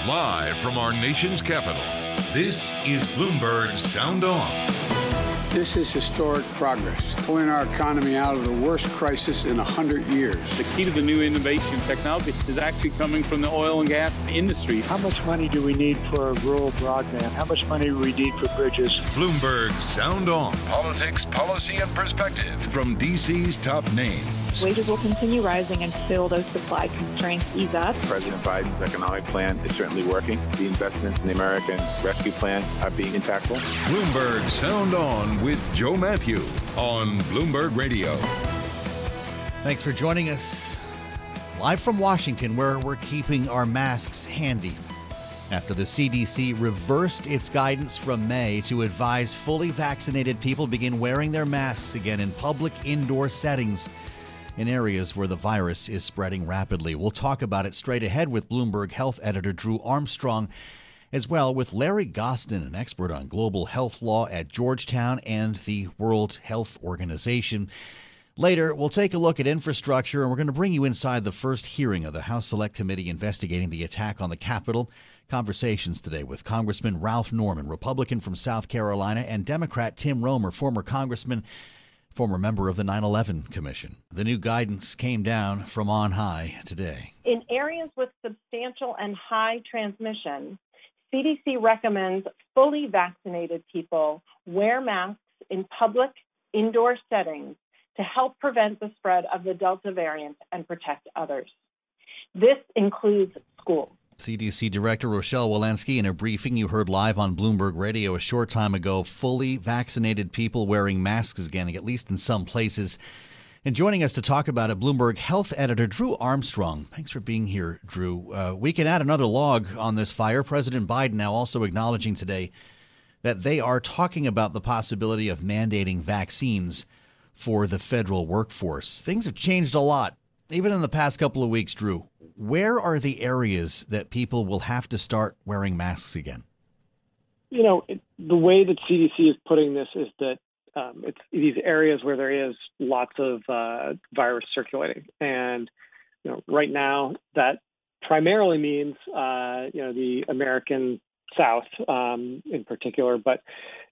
Live from our nation's capital, this is Bloomberg Sound On. This is historic progress, pulling our economy out of the worst crisis in 100 years. The key to the new innovation technology is actually coming from the oil and gas industry. How much money do we need for rural broadband? How much money do we need for bridges? Bloomberg Sound On. Politics, policy, and perspective from D.C.'s top names. Wages will continue rising until those supply constraints ease up. President Biden's economic plan is certainly working. The investments in the American Rescue Plan are being impactful. Bloomberg Sound On with Joe Matthew on Bloomberg Radio. Thanks for joining us live from Washington, where we're keeping our masks handy after the CDC reversed its guidance from May to advise fully vaccinated people begin wearing their masks again in public indoor settings in areas where the virus is spreading rapidly. We'll talk about it straight ahead with Bloomberg Health editor Drew Armstrong, as well with Larry Gostin, an expert on global health law at Georgetown and the World Health Organization. Later, we'll take a look at infrastructure, and we're going to bring you inside the first hearing of the House Select Committee investigating the attack on the Capitol. Conversations today with Congressman Ralph Norman, Republican from South Carolina, and Democrat Tim Roemer, former congressman, former member of the 9/11 Commission. The new guidance came down from on high today. In areas with substantial and high transmission, CDC recommends fully vaccinated people wear masks in public indoor settings to help prevent the spread of the Delta variant and protect others. This includes schools. CDC Director Rochelle Walensky in a briefing you heard live on Bloomberg Radio a short time ago. Fully vaccinated people wearing masks again, at least in some places. And joining us to talk about it, Bloomberg Health editor Drew Armstrong. Thanks for being here, Drew. We can add another log on this fire. President Biden now also acknowledging today that they are talking about the possibility of mandating vaccines for the federal workforce. Things have changed a lot, even in the past couple of weeks, Drew. Where are the areas that people will have to start wearing masks again? You know, the way that CDC is putting this is that it's these areas where there is lots of virus circulating. And, right now that primarily means, the American South in particular. But,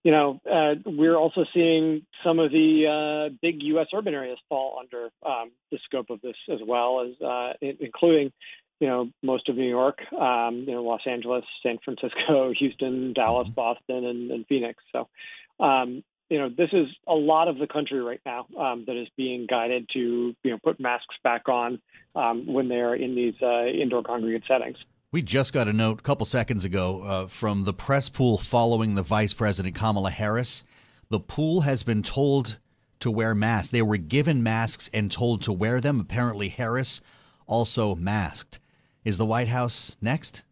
we're also seeing some of the big U.S. urban areas fall under the scope of this as well, as including, most of New York, Los Angeles, San Francisco, Houston, Dallas, Boston, and Phoenix. So, this is a lot of the country right now that is being guided to, put masks back on when they're in these indoor congregate settings. We just got a note a couple seconds ago from the press pool following the Vice President Kamala Harris. The pool has been told to wear masks. They were given masks and told to wear them. Apparently Harris also masked. Is the White House next?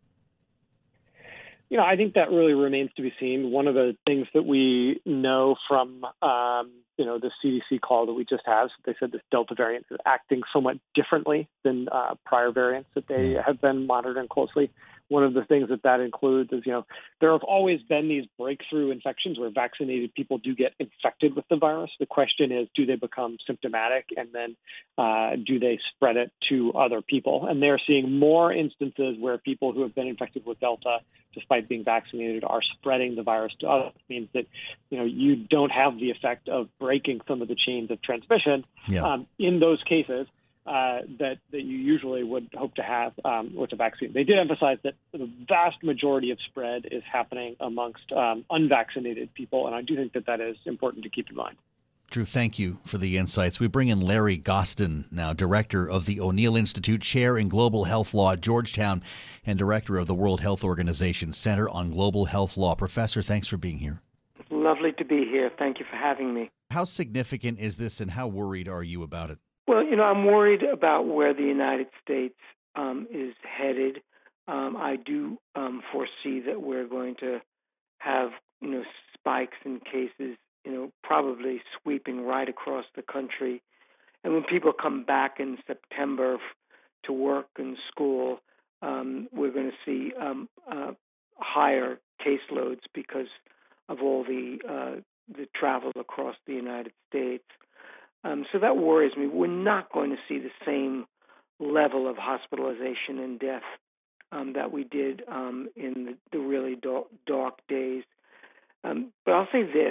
I think that really remains to be seen. One of the things that we know from, the CDC call that we just had, they said this Delta variant is acting somewhat differently than prior variants that they have been monitoring closely. One of the things that includes is, there have always been these breakthrough infections where vaccinated people do get infected with the virus. The question is, do they become symptomatic, and then do they spread it to other people? And they're seeing more instances where people who have been infected with Delta, despite being vaccinated, are spreading the virus to others. It means that, you don't have the effect of breaking some of the chains of transmission in those cases. That you usually would hope to have with a vaccine. They did emphasize that the vast majority of spread is happening amongst unvaccinated people, and I do think that is important to keep in mind. Drew, thank you for the insights. We bring in Larry Gostin now, director of the O'Neill Institute, chair in global health law at Georgetown, and director of the World Health Organization Center on Global Health Law. Professor, thanks for being here. Lovely to be here. Thank you for having me. How significant is this, and how worried are you about it? Well, I'm worried about where the United States is headed. I do foresee that we're going to have, spikes in cases, probably sweeping right across the country. And when people come back in September to work and school, we're going to see higher caseloads because of all the travel across the United States. So that worries me. We're not going to see the same level of hospitalization and death that we did in the really dark days. But I'll say this,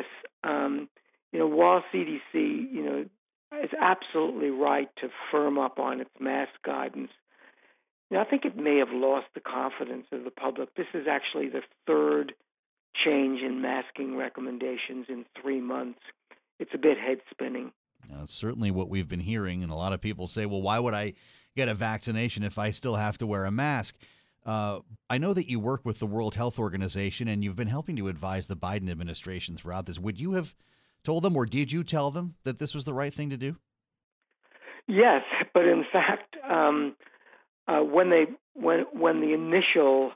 while CDC, is absolutely right to firm up on its mask guidance, I think it may have lost the confidence of the public. This is actually the third change in masking recommendations in 3 months. It's a bit head-spinning. That's certainly what we've been hearing, and a lot of people say, well, why would I get a vaccination if I still have to wear a mask? I know that you work with the World Health Organization, and you've been helping to advise the Biden administration throughout this. Would you have told them, or did you tell them that this was the right thing to do? Yes, but in fact, when the initial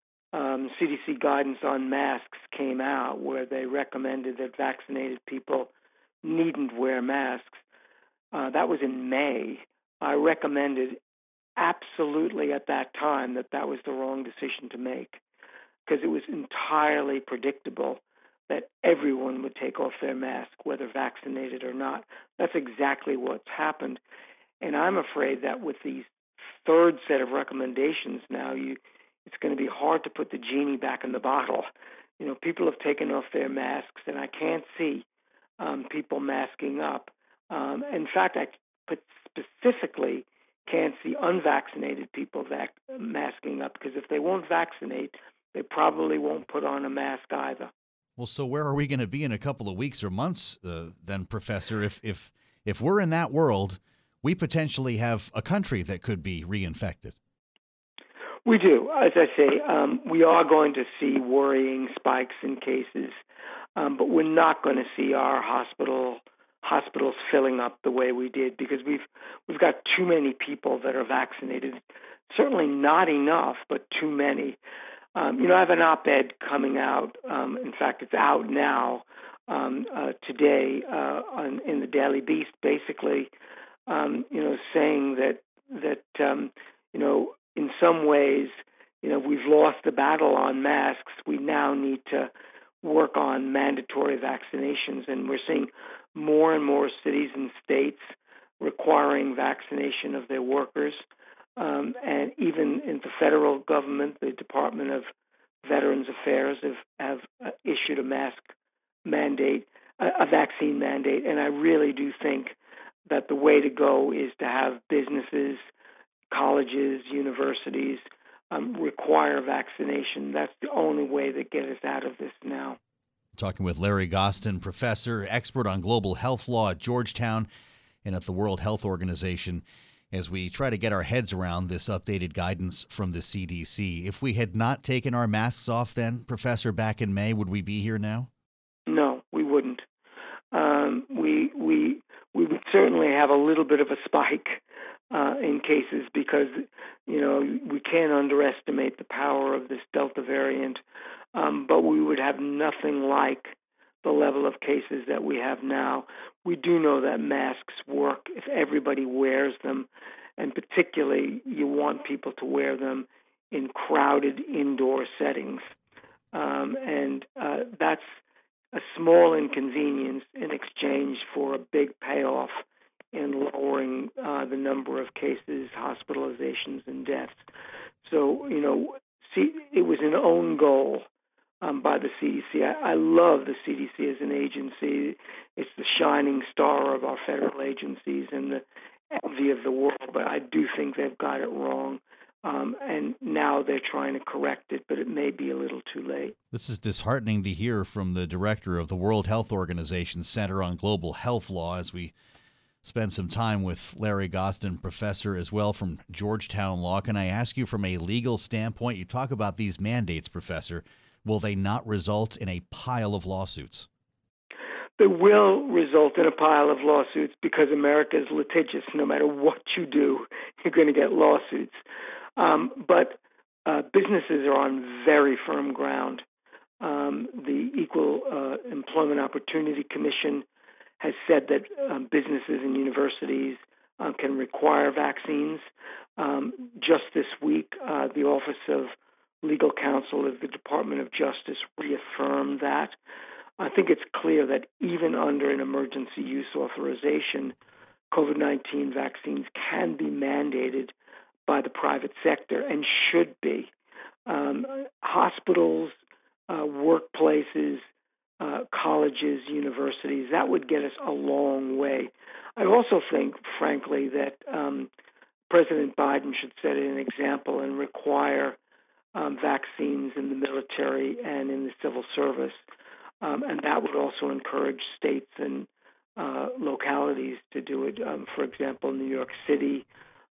CDC guidance on masks came out, where they recommended that vaccinated people needn't wear masks, that was in May. I recommended absolutely at that time that was the wrong decision to make, because it was entirely predictable that everyone would take off their mask, whether vaccinated or not. That's exactly what's happened. And I'm afraid that with these third set of recommendations now, it's going to be hard to put the genie back in the bottle. People have taken off their masks, and I can't see people masking up. In fact, I specifically can't see unvaccinated people masking up, because if they won't vaccinate, they probably won't put on a mask either. Well, so where are we going to be in a couple of weeks or months then, Professor? If we're in that world, we potentially have a country that could be reinfected. We do. As I say, we are going to see worrying spikes in cases, but we're not going to see our hospitals filling up the way we did, because we've got too many people that are vaccinated. Certainly not enough, but too many. I have an op-ed coming out. In fact, it's out now today in the Daily Beast, basically, saying that in some ways, we've lost the battle on masks. We now need to work on mandatory vaccinations, and we're seeing more and more cities and states requiring vaccination of their workers. And even in the federal government, the Department of Veterans Affairs have issued a mask mandate, a vaccine mandate. And I really do think that the way to go is to have businesses, colleges, universities require vaccination. That's the only way to get us out of this now. Talking with Larry Gostin, professor, expert on global health law at Georgetown and at the World Health Organization, as we try to get our heads around this updated guidance from the CDC. If we had not taken our masks off then, Professor, back in May, would we be here now? No, we wouldn't. We would certainly have a little bit of a spike in cases, because, we can't underestimate the power of this Delta variant, but we would have nothing like the level of cases that we have now. We do know that masks work if everybody wears them, and particularly you want people to wear them in crowded indoor settings. And that's a small inconvenience in exchange for a big payoff in lowering the number of cases, hospitalizations, and deaths. So, it was an own goal by the CDC. I love the CDC as an agency. It's the shining star of our federal agencies and the envy of the world, but I do think they've got it wrong. And now they're trying to correct it, but it may be a little too late. This is disheartening to hear from the director of the World Health Organization Center on Global Health Law, as we spend some time with Larry Gostin, professor as well from Georgetown Law. Can I ask you, from a legal standpoint, you talk about these mandates, Professor, will they not result in a pile of lawsuits? They will result in a pile of lawsuits, because America is litigious. No matter what you do, you're going to get lawsuits. But businesses are on very firm ground. The Equal Employment Opportunity Commission has said that businesses and universities can require vaccines. Just this week, the Office of Legal Counsel of the Department of Justice reaffirmed that. I think it's clear that even under an emergency use authorization, COVID-19 vaccines can be mandated by the private sector, and should be. colleges, universities. That would get us a long way. I also think, frankly, that President Biden should set an example and require vaccines in the military and in the civil service. And that would also encourage states and localities to do it. For example, New York City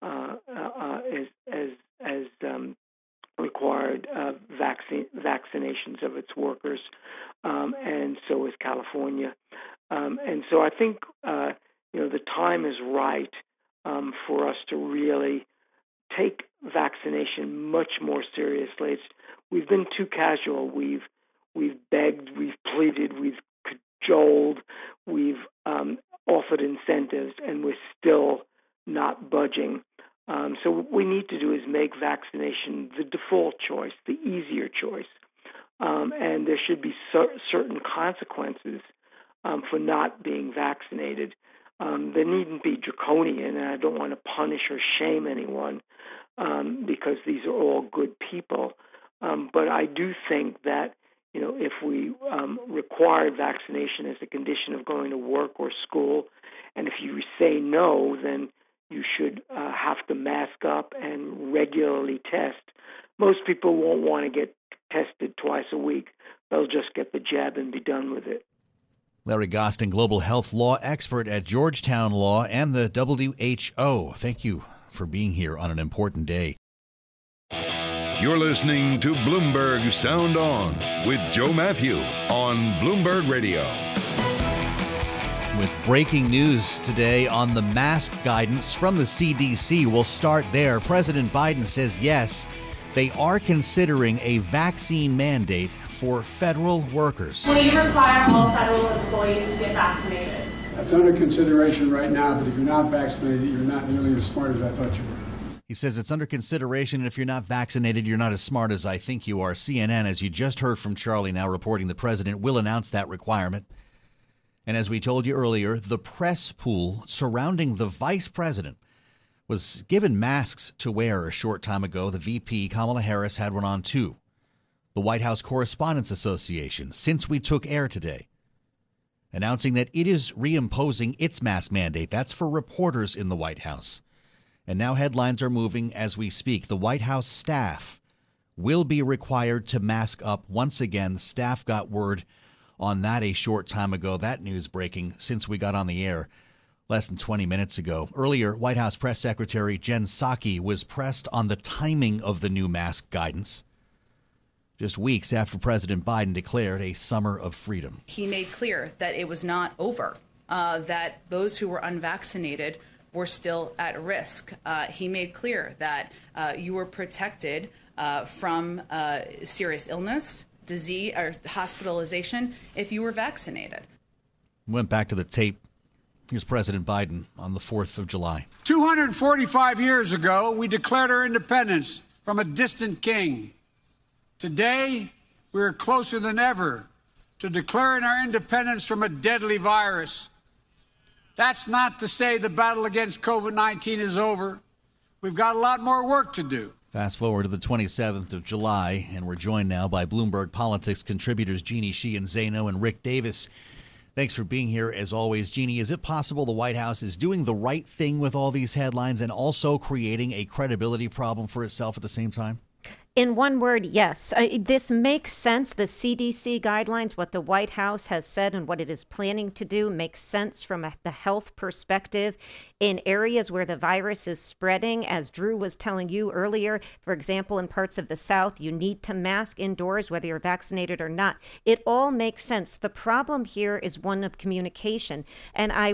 has required vaccinations of its workers, and so is California. And so I think the time is right for us to really take vaccination much more seriously. We've been too casual. We've begged, we've pleaded, we've cajoled, we've offered incentives, and we're still not budging. So what we need to do is make vaccination the default choice, the easier choice. And there should be certain consequences for not being vaccinated. There needn't be draconian, and I don't want to punish or shame anyone because these are all good people. But I do think that, if we require vaccination as a condition of going to work or school, and if you say no, then you should have to mask up and regularly test. Most people won't want to get tested twice a week. They'll just get the jab and be done with it. Larry Gostin, global health law expert at Georgetown Law and the WHO. Thank you for being here on an important day. You're listening to Bloomberg Sound On with Joe Matthew on Bloomberg Radio. With breaking news today on the mask guidance from the CDC. We'll start there. President Biden says yes, they are considering a vaccine mandate for federal workers. Will you require all federal employees to get vaccinated? That's under consideration right now, but if you're not vaccinated, you're not nearly as smart as I thought you were. He says it's under consideration, and if you're not vaccinated, you're not as smart as I think you are. CNN, as you just heard from Charlie, now reporting the president will announce that requirement. And as we told you earlier, the press pool surrounding the vice president was given masks to wear a short time ago. The VP, Kamala Harris, had one on too. The White House Correspondents Association, since we took air today, announcing that it is reimposing its mask mandate. That's for reporters in the White House. And now headlines are moving as we speak. The White House staff will be required to mask up once again. The staff got word on that a short time ago. That news breaking since we got on the air less than 20 minutes ago. Earlier, White House Press Secretary Jen Psaki was pressed on the timing of the new mask guidance, just weeks after President Biden declared a summer of freedom. He made clear that it was not over, that those who were unvaccinated were still at risk. He made clear that you were protected from serious illness, disease, or hospitalization if you were vaccinated. Went back to the tape. Here's President Biden on the 4th of July. 245 years ago, we declared our independence from a distant king. Today, we are closer than ever to declaring our independence from a deadly virus. That's not to say the battle against COVID-19 is over. We've got a lot more work to do. Fast forward to the 27th of July, and we're joined now by Bloomberg Politics contributors Jeannie Sheehan Zaino and Rick Davis. Thanks for being here, as always. Jeannie, is it possible the White House is doing the right thing with all these headlines and also creating a credibility problem for itself at the same time? In one word, yes. This makes sense. The CDC guidelines, what the White House has said and what it is planning to do makes sense from the health perspective in areas where the virus is spreading. As Drew was telling you earlier, for example, in parts of the South, you need to mask indoors, whether you're vaccinated or not. It all makes sense. The problem here is one of communication. And I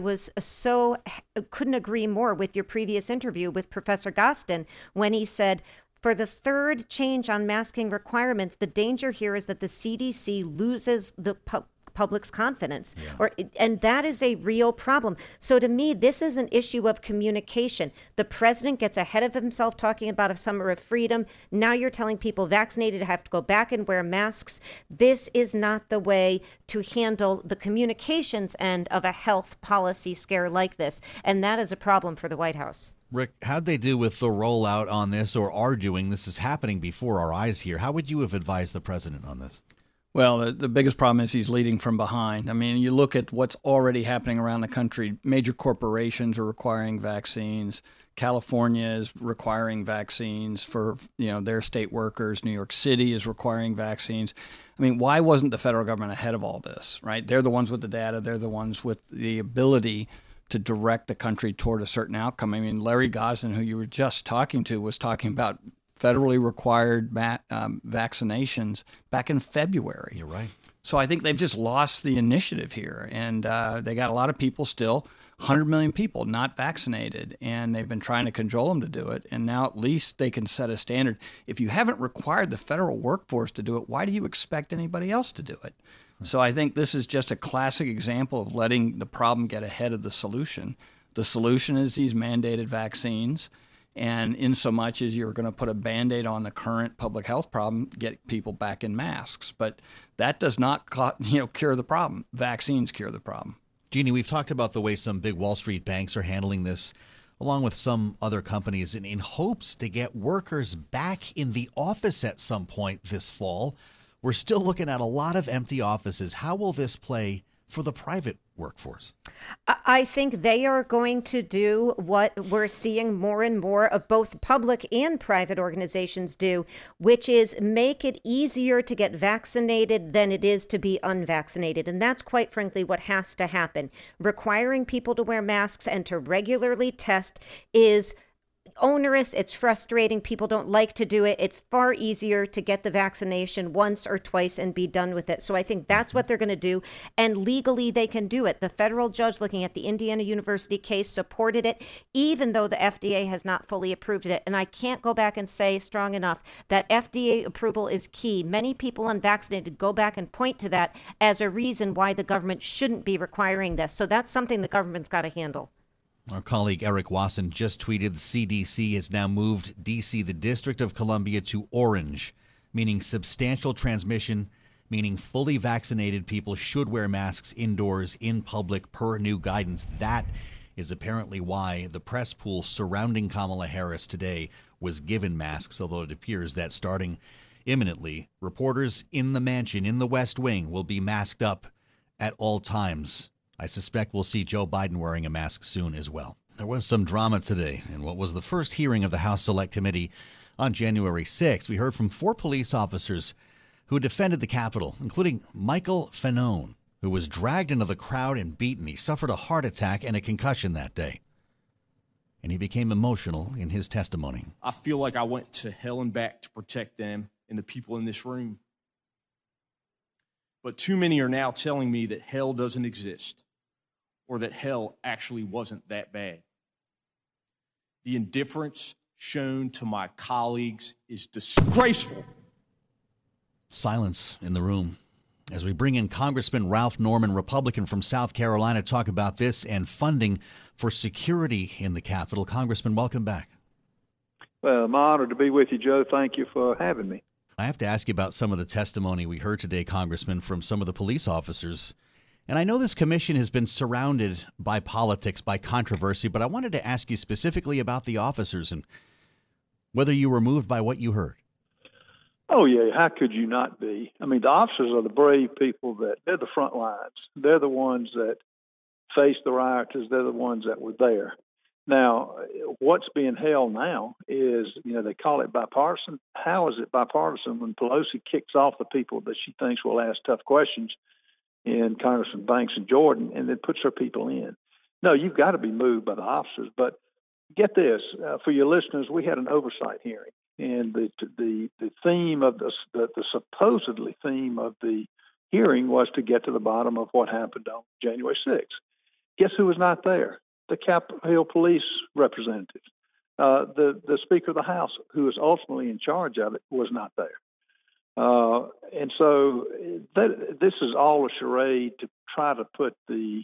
couldn't agree more with your previous interview with Professor Gostin when he said, for the third change on masking requirements, the danger here is that the CDC loses the public's confidence, and that is a real problem. So to me, this is an issue of communication. The president gets ahead of himself talking about a summer of freedom. Now you're telling people vaccinated have to go back and wear masks. This is not the way to handle the communications end of a health policy scare like this, and that is a problem for the White House. Rick, how'd they do with the rollout on this, or are doing? This is happening before our eyes here. How would you have advised the president on this? Well, the biggest problem is he's leading from behind. I mean, you look at what's already happening around the country. Major corporations are requiring vaccines. California is requiring vaccines for, their state workers. New York City is requiring vaccines. I mean, why wasn't the federal government ahead of all this, right? They're the ones with the data. They're the ones with the ability to direct the country toward a certain outcome. I mean, Larry Gosden, who you were just talking to, was talking about federally required vaccinations back in February. You're right. So I think they've just lost the initiative here. And they got a lot of people still, 100 million people not vaccinated, and they've been trying to cajole them to do it. And now at least they can set a standard. If you haven't required the federal workforce to do it, why do you expect anybody else to do it? So I think this is just a classic example of letting the problem get ahead of the solution. The solution is these mandated vaccines. And in so much as you're going to put a Band-Aid on the current public health problem, get people back in masks. But that does not cure the problem. Vaccines cure the problem. Jeannie, we've talked about the way some big Wall Street banks are handling this, along with some other companies, in hopes to get workers back in the office at some point this fall. We're still looking at a lot of empty offices. How will this play for the private workforce? I think they are going to do what we're seeing more and more of both public and private organizations do, which is make it easier to get vaccinated than it is to be unvaccinated. And that's quite frankly what has to happen. Requiring people to wear masks and to regularly test is onerous. It's frustrating. People don't like to do it. It's far easier to get the vaccination once or twice and be done with it. So I think that's what they're going to do. And legally, they can do it. The federal judge looking at the Indiana University case supported it, even though the FDA has not fully approved it. And I can't go back and say strong enough that FDA approval is key. Many people unvaccinated go back and point to that as a reason why the government shouldn't be requiring this. So that's something the government's got to handle. Our colleague Eric Wasson just tweeted the CDC has now moved D.C., the District of Columbia, to orange, meaning substantial transmission, meaning fully vaccinated people should wear masks indoors in public per new guidance. That is apparently why the press pool surrounding Kamala Harris today was given masks, although it appears that starting imminently, reporters in the mansion, in the West Wing, will be masked up at all times. I suspect we'll see Joe Biden wearing a mask soon as well. There was some drama today in what was the first hearing of the House Select Committee on January 6th. We heard from 4 police officers who defended the Capitol, including Michael Fanone, who was dragged into the crowd and beaten. He suffered a heart attack and a concussion that day. And he became emotional in his testimony. I feel like I went to hell and back to protect them and the people in this room. But too many are now telling me that hell doesn't exist, or that hell actually wasn't that bad. The indifference shown to my colleagues is disgraceful. Silence in the room as we bring in Congressman Ralph Norman, Republican from South Carolina, to talk about this and funding for security in the Capitol. Congressman, welcome back. Well, I'm honored to be with you, Joe. Thank you for having me. I have to ask you about some of the testimony we heard today, Congressman, from some of the police officers. And I know this commission has been surrounded by politics, by controversy, but I wanted to ask you specifically about the officers and whether you were moved by what you heard. Oh, yeah. How could you not be? I mean, the officers are the brave people they're the front lines. They're the ones that faced the rioters. They're the ones that were there. Now, what's being held now is, they call it bipartisan. How is it bipartisan when Pelosi kicks off the people that she thinks will ask tough questions in Congressman Banks and Jordan, and then puts her people in? No, you've got to be moved by the officers. But get this, for your listeners, we had an oversight hearing, and the theme of the supposedly theme of the hearing was to get to the bottom of what happened on January 6th. Guess who was not there? The Capitol Hill police representatives. The Speaker of the House, who was ultimately in charge of it, was not there. And so this is all a charade to try to put the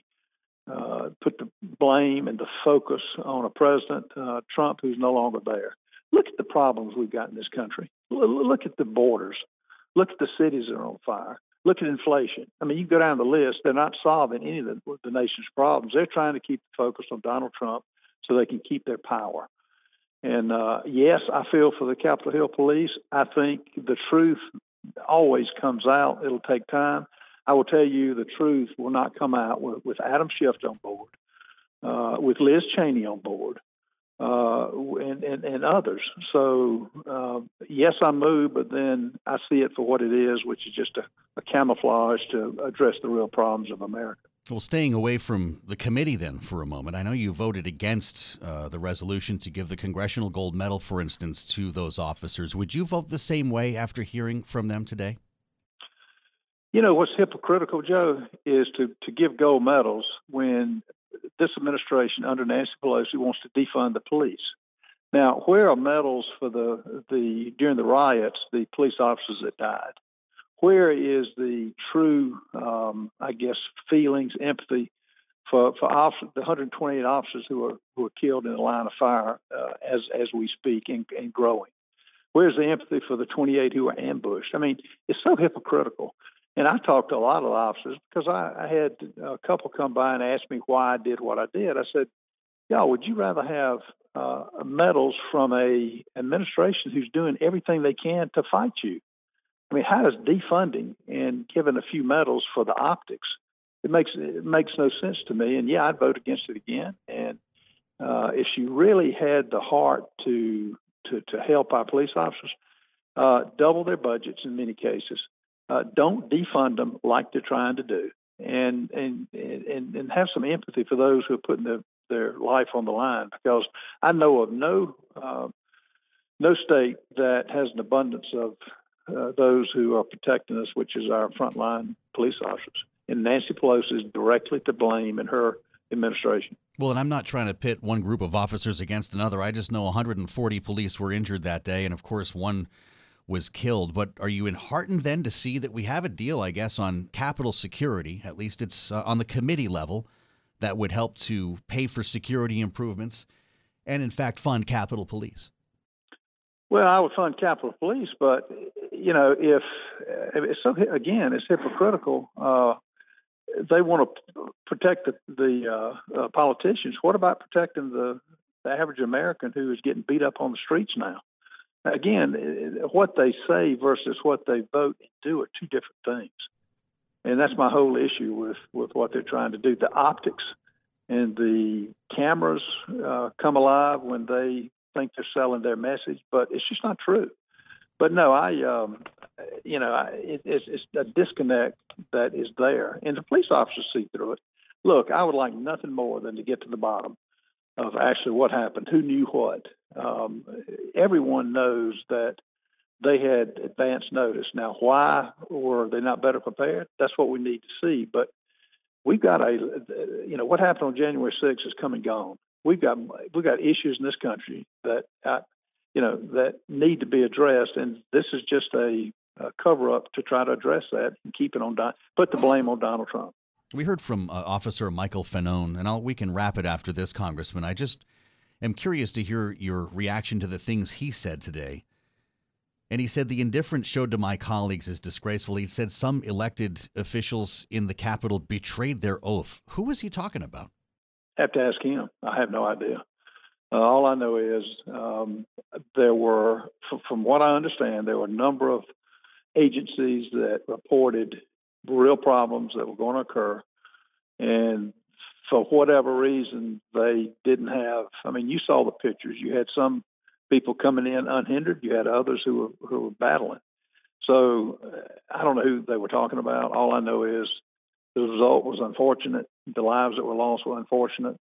blame and the focus on a President Trump who's no longer there. Look at the problems we've got in this country. Look at the borders. Look at the cities that are on fire. Look at inflation. I mean, you go down the list, they're not solving any of the nation's problems. They're trying to keep the focus on Donald Trump so they can keep their power. And yes, I feel for the Capitol Hill police. I think the truth always comes out. It'll take time. I will tell you the truth will not come out with Adam Schiff on board, with Liz Cheney on board, and others. So, yes, I moved, but then I see it for what it is, which is just a camouflage to address the real problems of America. Well, staying away from the committee then for a moment, I know you voted against the resolution to give the Congressional Gold Medal, for instance, to those officers. Would you vote the same way after hearing from them today? You know, what's hypocritical, Joe, is to give gold medals when this administration under Nancy Pelosi wants to defund the police. Now, where are medals for during the riots, the police officers that died? Where is the true, feelings, empathy for the 128 officers who are killed in the line of fire as we speak and growing? Where's the empathy for the 28 who were ambushed? I mean, it's so hypocritical. And I talked to a lot of officers because I had a couple come by and ask me why I did what I did. I said, y'all, would you rather have medals from a administration who's doing everything they can to fight you? I mean, how does defunding and giving a few medals for the optics? It makes no sense to me. And yeah, I'd vote against it again. And if she really had the heart to help our police officers, double their budgets in many cases. Don't defund them like they're trying to do, and have some empathy for those who are putting their life on the line. Because I know of no state that has an abundance of those who are protecting us, which is our frontline police officers. And Nancy Pelosi is directly to blame in her administration. Well, and I'm not trying to pit one group of officers against another. I just know 140 police were injured that day, and of course one was killed. But are you enheartened then to see that we have a deal, I guess, on Capitol security? At least it's on the committee level that would help to pay for security improvements and, in fact, fund Capitol Police. Well, I would fund Capitol Police, but, you know, if again, it's hypocritical. They want to protect the politicians. What about protecting the average American who is getting beat up on the streets now? Again, what they say versus what they vote and do are two different things. And that's my whole issue with what they're trying to do. The optics and the cameras come alive when they think they're selling their message, but it's just not true. But no, it's a disconnect that is there. And the police officers see through it. Look, I would like nothing more than to get to the bottom of actually what happened, who knew what. Everyone knows that they had advance notice. Now, why were they not better prepared? That's what we need to see. But we've got what happened on January 6th is come and gone. We've got issues in this country that that need to be addressed, and this is just a cover up to try to address that and keep it on put the blame on Donald Trump. We heard from Officer Michael Fanone, and we can wrap it after this, Congressman. I just am curious to hear your reaction to the things he said today. And he said the indifference showed to my colleagues is disgraceful. He said some elected officials in the Capitol betrayed their oath. Who was he talking about? I have to ask him. I have no idea. All I know is there were, from what I understand, there were a number of agencies that reported real problems that were going to occur. And for whatever reason, they didn't have, you saw the pictures. You had some people coming in unhindered. You had others who were battling. So I don't know who they were talking about. All I know is the result was unfortunate. The lives that were lost were unfortunate.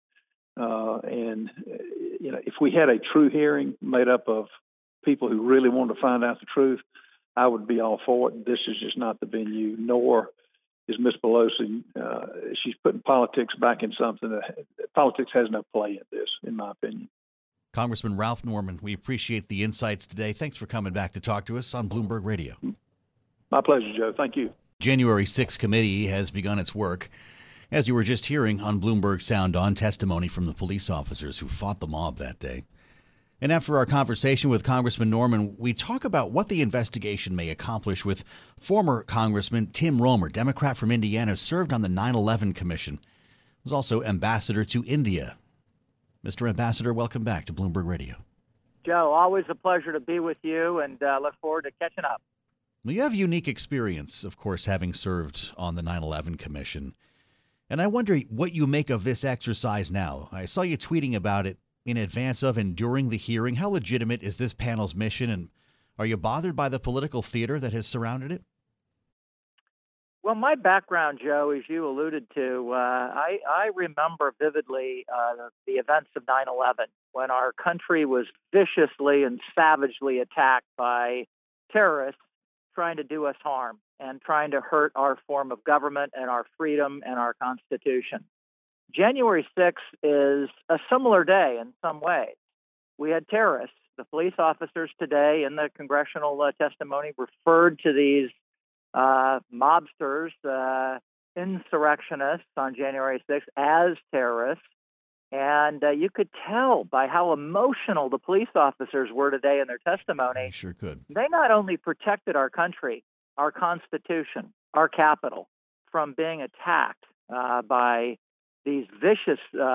If we had a true hearing made up of people who really wanted to find out the truth, I would be all for it. This is just not the venue, nor is Ms. Pelosi. She's putting politics back in something that politics has no play in this, in my opinion. Congressman Ralph Norman, we appreciate the insights today. Thanks for coming back to talk to us on Bloomberg Radio. My pleasure, Joe. Thank you. January 6th committee has begun its work. As you were just hearing on Bloomberg Sound On, testimony from the police officers who fought the mob that day. And after our conversation with Congressman Norman, we talk about what the investigation may accomplish with former Congressman Tim Romer, Democrat from Indiana, served on the 9/11 Commission, was also ambassador to India. Mr. Ambassador, welcome back to Bloomberg Radio. Joe, always a pleasure to be with you, and look forward to catching up. Well, you have unique experience, of course, having served on the 9/11 Commission. And I wonder what you make of this exercise now. I saw you tweeting about it in advance of and during the hearing. How legitimate is this panel's mission, and are you bothered by the political theater that has surrounded it? Well, my background, Joe, as you alluded to, I remember vividly the events of 9/11 when our country was viciously and savagely attacked by terrorists trying to do us harm and trying to hurt our form of government and our freedom and our Constitution. January 6th is a similar day in some ways. We had terrorists. The police officers today in the congressional testimony referred to these mobsters, insurrectionists on January 6th as terrorists. And you could tell by how emotional the police officers were today in their testimony. You sure could. They not only protected our country, our Constitution, our Capitol from being attacked by these vicious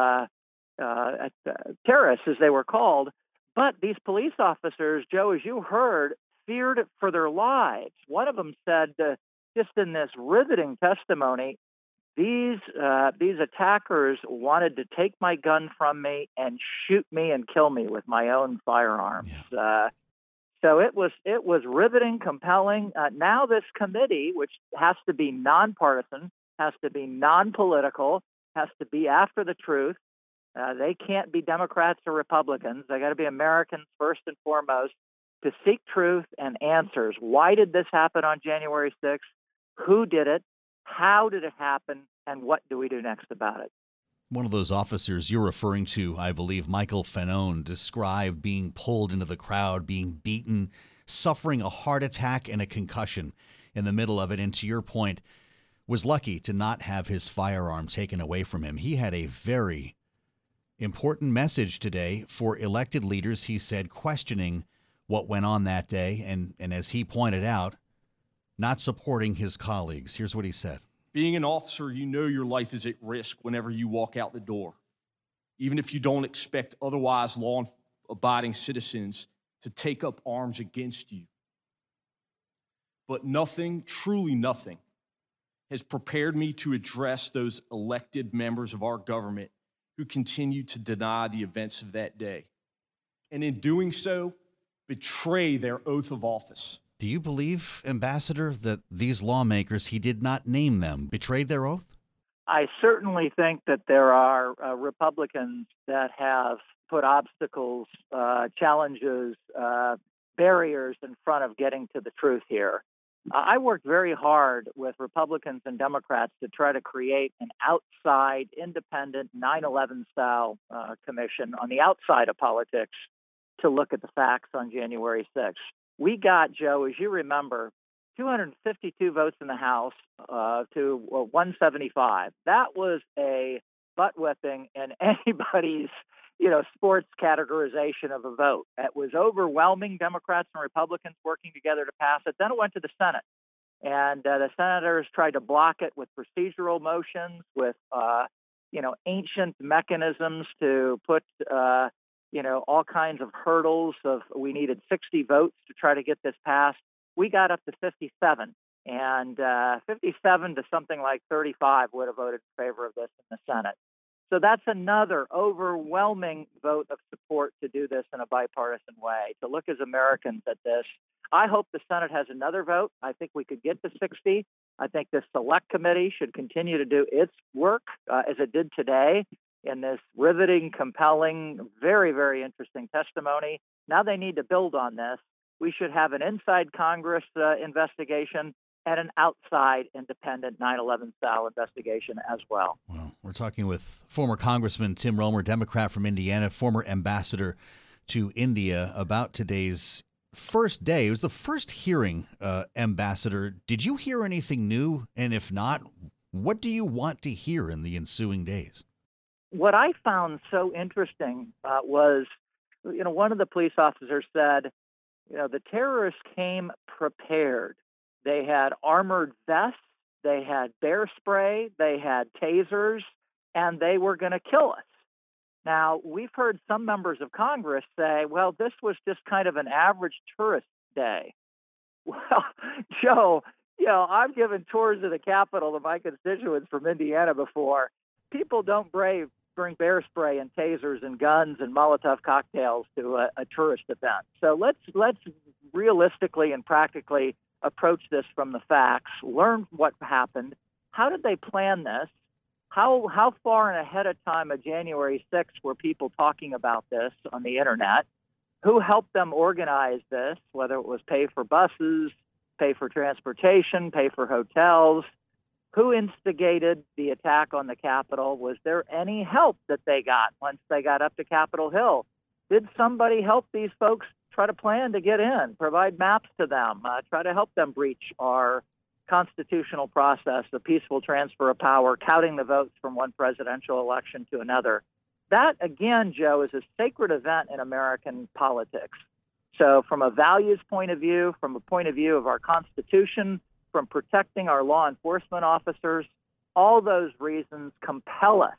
terrorists, as they were called, but these police officers, Joe, as you heard, feared for their lives. One of them said, just in this riveting testimony, these attackers wanted to take my gun from me and shoot me and kill me with my own firearms. Yeah. So it was riveting, compelling. Now this committee, which has to be nonpartisan, has to be non-political, has to be after the truth. They can't be Democrats or Republicans. They got to be Americans first and foremost, to seek truth and answers. Why did this happen on January 6th? Who did it? How did it happen? And what do we do next about it? One of those officers you're referring to, I believe, Michael Fanone, described being pulled into the crowd, being beaten, suffering a heart attack and a concussion in the middle of it. And to your point, was lucky to not have his firearm taken away from him. He had a very important message today for elected leaders, he said, questioning what went on that day, and as he pointed out, not supporting his colleagues. Here's what he said. Being an officer, you know your life is at risk whenever you walk out the door, even if you don't expect otherwise law-abiding citizens to take up arms against you. But nothing, truly nothing, has prepared me to address those elected members of our government who continue to deny the events of that day, and in doing so, betray their oath of office. Do you believe, Ambassador, that these lawmakers, he did not name them, betrayed their oath? I certainly think that there are Republicans that have put obstacles, challenges, barriers in front of getting to the truth here. I worked very hard with Republicans and Democrats to try to create an outside, independent 9/11 style commission on the outside of politics to look at the facts on January 6th. We got, Joe, as you remember, 252 votes in the House to 175. That was a butt whipping in anybody's, sports categorization of a vote. It was overwhelming, Democrats and Republicans working together to pass it. Then it went to the Senate, and the senators tried to block it with procedural motions, with ancient mechanisms to put all kinds of hurdles of we needed 60 votes to try to get this passed. We got up to 57, and 57 to something like 35 would have voted in favor of this in the Senate. So that's another overwhelming vote of support to do this in a bipartisan way, to look as Americans at this. I hope the Senate has another vote. I think we could get to 60. I think this select committee should continue to do its work as it did today in this riveting, compelling, very, very interesting testimony. Now they need to build on this. We should have an inside Congress investigation and an outside independent 9/11 style investigation as well. Well, we're talking with former Congressman Tim Roemer, Democrat from Indiana, former ambassador to India, about today's first day. It was the first hearing, Ambassador. Did you hear anything new? And if not, what do you want to hear in the ensuing days? What I found so interesting was, one of the police officers said, the terrorists came prepared. They had armored vests, they had bear spray, they had tasers, and they were going to kill us. Now, we've heard some members of Congress say, well, this was just kind of an average tourist day. Well, Joe, I've given tours of the Capitol to my constituents from Indiana before. People don't bring bear spray and tasers and guns and Molotov cocktails to a tourist event. So let's realistically and practically approach this from the facts, learn what happened. How did they plan this? How far and ahead of time of January 6th were people talking about this on the internet? Who helped them organize this, whether it was pay for buses, pay for transportation, pay for hotels? Who instigated the attack on the Capitol? Was there any help that they got once they got up to Capitol Hill? Did somebody help these folks try to plan to get in, provide maps to them, try to help them breach our constitutional process, the peaceful transfer of power, counting the votes from one presidential election to another? That, again, Joe, is a sacred event in American politics. So from a values point of view, from a point of view of our Constitution, from protecting our law enforcement officers, all those reasons compel us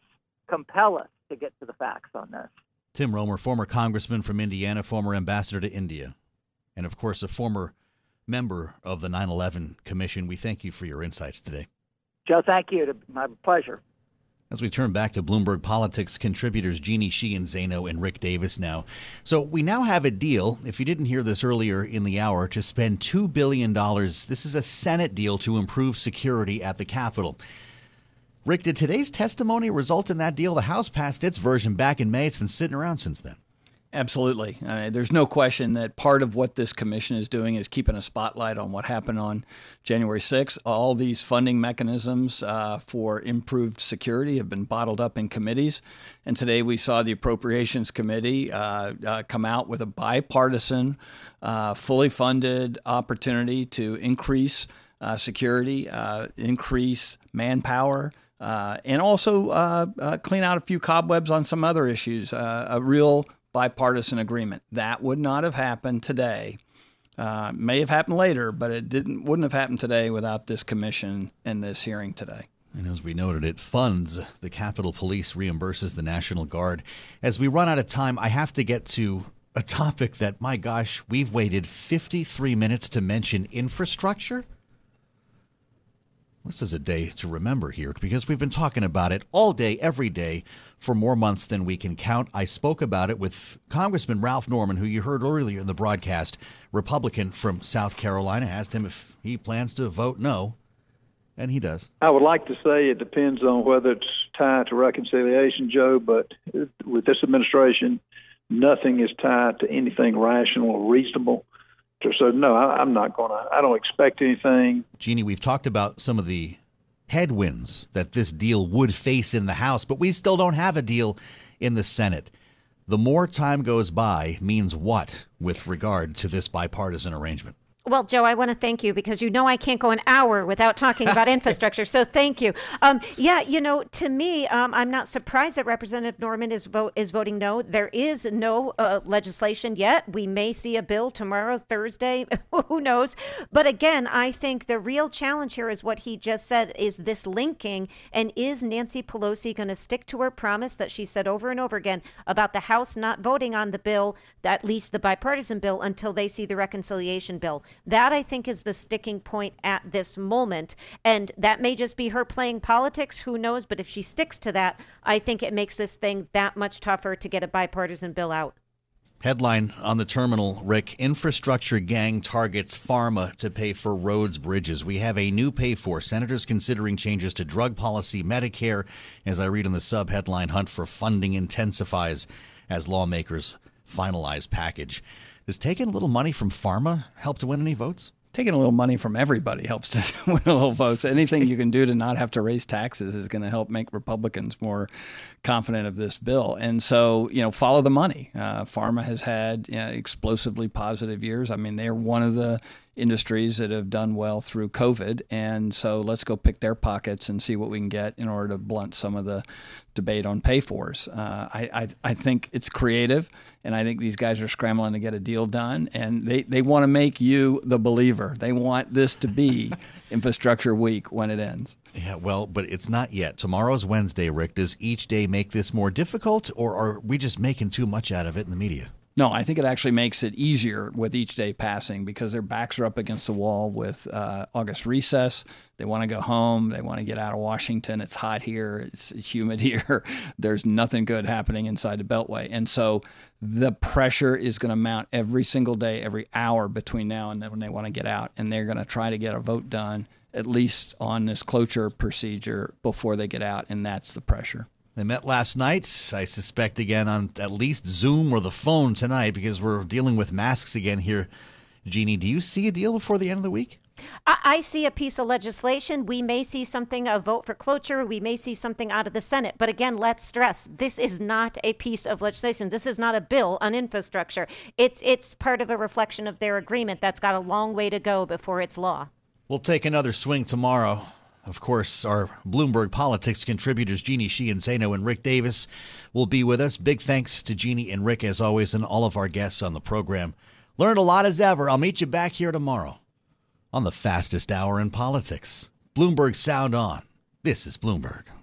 to get to the facts on this. Tim Roemer, former congressman from Indiana, former ambassador to India, and, of course, a former member of the 9/11 Commission. We thank you for your insights today. Joe, thank you. My pleasure. As we turn back to Bloomberg Politics contributors Jeannie Sheehan Zaino and Rick Davis now. So we now have a deal, if you didn't hear this earlier in the hour, to spend $2 billion. This is a Senate deal to improve security at the Capitol. Rick, did today's testimony result in that deal? The House passed its version back in May. It's been sitting around since then. Absolutely. There's no question that part of what this commission is doing is keeping a spotlight on what happened on January 6th. All these funding mechanisms for improved security have been bottled up in committees. And today we saw the Appropriations Committee come out with a bipartisan, fully funded opportunity to increase security, increase manpower, and also clean out a fehave cobwebs on some other issues, a real bipartisan agreement. That would not have happened today. May have happened later, but wouldn't have happened today without this commission and this hearing today. And as we noted, it funds the Capitol Police, reimburses the National Guard. As we run out of time, I have to get to a topic that, my gosh, we've waited 53 minutes to mention: infrastructure. This is a day to remember here because we've been talking about it all day, every day, for more months than we can count. I spoke about it with Congressman Ralph Norman, who you heard earlier in the broadcast, Republican from South Carolina. Asked him if he plans to vote no, and he does. I would like to say it depends on whether it's tied to reconciliation, Joe, but with this administration, nothing is tied to anything rational or reasonable. So, no, I'm not going to. I don't expect anything. Jeannie, we've talked about some of the headwinds that this deal would face in the House, but we still don't have a deal in the Senate. The more time goes by means what with regard to this bipartisan arrangement? Well, Joe, I want to thank you because I can't go an hour without talking about infrastructure. So thank you. To me, I'm not surprised that Representative Norman is voting no. There is no legislation yet. We may see a bill tomorrow, Thursday. Who knows? But again, I think the real challenge here is what he just said, is this linking. And is Nancy Pelosi going to stick to her promise that she said over and over again about the House not voting on the bill, at least the bipartisan bill, until they see the reconciliation bill? That, I think, is the sticking point at this moment. And that may just be her playing politics. Who knows? But if she sticks to that, I think it makes this thing that much tougher to get a bipartisan bill out. Headline on the terminal, Rick: infrastructure gang targets pharma to pay for roads, bridges. We have a new pay for. Senators considering changes to drug policy, Medicare. As I read in the sub-headline, hunt for funding intensifies as lawmakers finalize package. Does taking a little money from pharma help to win any votes? Taking a little money from everybody helps to win a little votes. Anything you can do to not have to raise taxes is going to help make Republicans more confident of this bill. And so, follow the money. Pharma has had explosively positive years. I mean, they're one of the industries that have done well through COVID. And so let's go pick their pockets and see what we can get in order to blunt some of the debate on pay-fors. I think it's creative, and I think these guys are scrambling to get a deal done, and they want to make you the believer. They want this to be Infrastructure Week when it ends. Yeah, well, but it's not yet. Tomorrow's Wednesday, Rick. Does each day make this more difficult, or are we just making too much out of it in the media? No, I think it actually makes it easier with each day passing because their backs are up against the wall with August recess. They want to go home. They want to get out of Washington. It's hot here. It's humid here. There's nothing good happening inside the Beltway. And so the pressure is going to mount every single day, every hour between now and then when they want to get out. And they're going to try to get a vote done, at least on this cloture procedure, before they get out. And that's the pressure. They met last night, I suspect again on at least Zoom or the phone tonight because we're dealing with masks again here. Jeannie, do you see a deal before the end of the week? I see a piece of legislation. We may see something, a vote for cloture. We may see something out of the Senate. But again, let's stress, this is not a piece of legislation. This is not a bill on infrastructure. It's part of a reflection of their agreement that's got a long way to go before it's law. We'll take another swing tomorrow. Of course, our Bloomberg Politics contributors, Jeannie Sheehan Zaino and Rick Davis, will be with us. Big thanks to Jeannie and Rick, as always, and all of our guests on the program. Learned a lot as ever. I'll meet you back here tomorrow on the fastest hour in politics. Bloomberg Sound On. This is Bloomberg.